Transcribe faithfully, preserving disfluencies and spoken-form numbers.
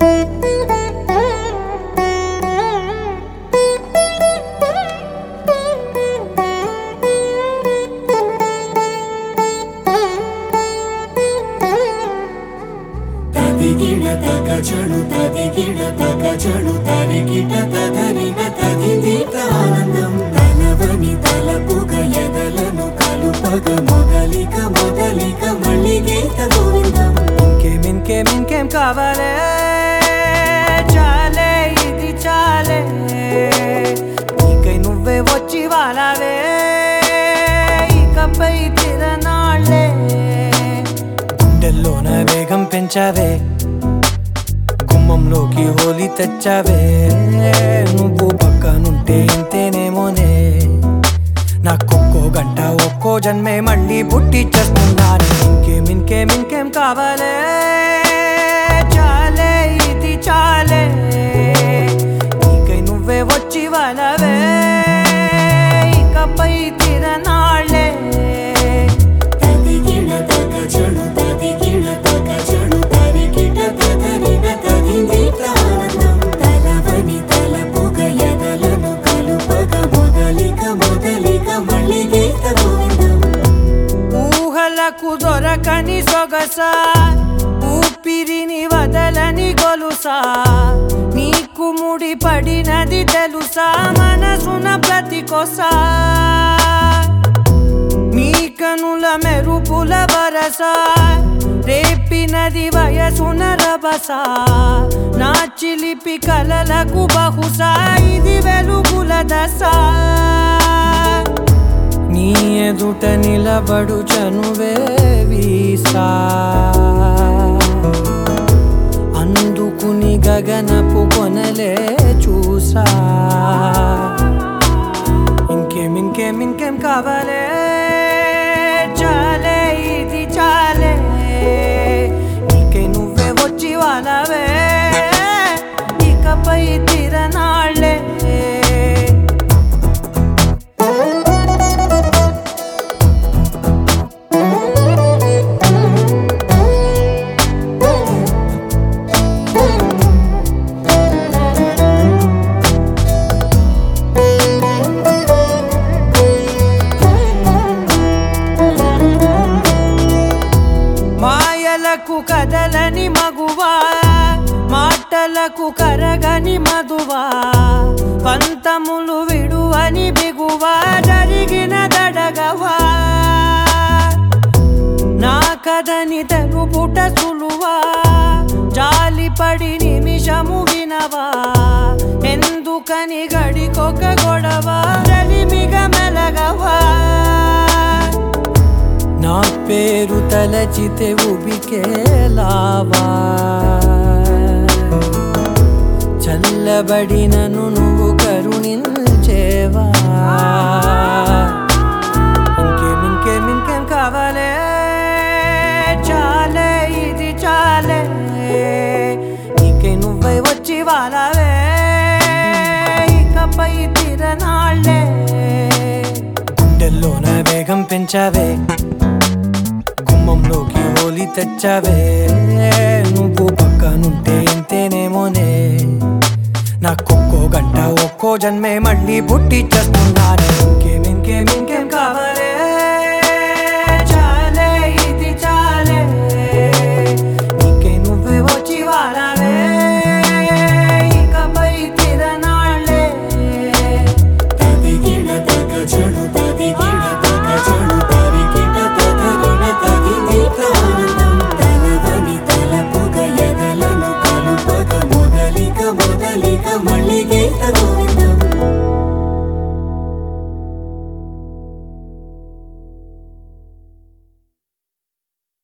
తదిగిడ తగచడు తదిగిడ తగచడు తరిగిట తదరిన తదిదీత ఆనందం తలవని తలపుగ ఎదలను కలుపగ మొదలిక మొదలిక మళ్ళీ గీత గోవిందం. ఇంకేం ఇంకేం ఇంకేం కావాలే చాలే ఇది చాలే నీకై నువ్వే వచ్చి వాలావే ఇకపై తిరనాళ్ళే గుండెల్లోన వేగం పెంచావే గుమ్మంలోకి హోలీ తెచ్చావే నువ్వు పక్కనుంటే ఇంతేనేమోనే నాకొక్కో గంట ఒక్కో జన్మే మళ్ళీ పుట్టి చేస్తున్నాను. ఇంకేం ఇంకేం ఇంకేం కావాలే చాలే ఇది చాలే నీకై నువ్వే వచ్చి వాలవే ఇకపై తిరనాళ్ళే. తదిగిడ తగచడు తదిగిడ తగచడు తరిగిట తదరిన తదిదీత ఆనందం తలవని తలపుగ ఎదలను కలుపగ మొదలిక మొదలిక మళ్ళీ గీత గోవిందం. ఊహలకు దొరకని సొగసా ఊపిరిని వదలని గొలుసా నీకు ముడి పడినది తెలుసా మనసున ప్రతి కొసా నీ కనుల మెరుపుల వరస రేపినది వయసున రభస నా చిలిపి కలలకు బహుశా ఇది వెలుగుల దశ నీ ఎదుట నిలబడు చనువే వీసా అందుకుని గగనపు కొనలే చూసా. ఇంకేం ఇంకేం ఇంకేం కావాలే చాలే ఇది చాలే నీకై నువ్వే వచ్చి వాలవే ఇకపై తిరనాళ్ళే. మాయలకు కదలని మగువా మాటలకు కరగని మధువా పంతములు విడువని బిగువా జరిగిన దడగవా నా కథని తెలుపుట సులువా జాలిపడి నిమిషము వినవా ఎందుకని గడికొక గొడవ రలిమిగ మెలగవా నా పేరు తలచితే ఉబికేలావా చల్లబడినను నువ్వు కరుణించేవా. ఇంకేం ఇంకేం ఇంకేం కావాలే చాలే ఇది చాలే నీకై నువ్వై వచ్చి వాలవే ఇకపై తిరనాళ్ళే గుండెల్లోన వేగం పెంచావే గుమ్మంలోకి హోలీ తెచ్చావే నువ్వు పక్కనుంటే ఇంతేనేమోనే నాకొక్కో గంట ఒక్కో జన్మే మళ్ళీ పుట్టి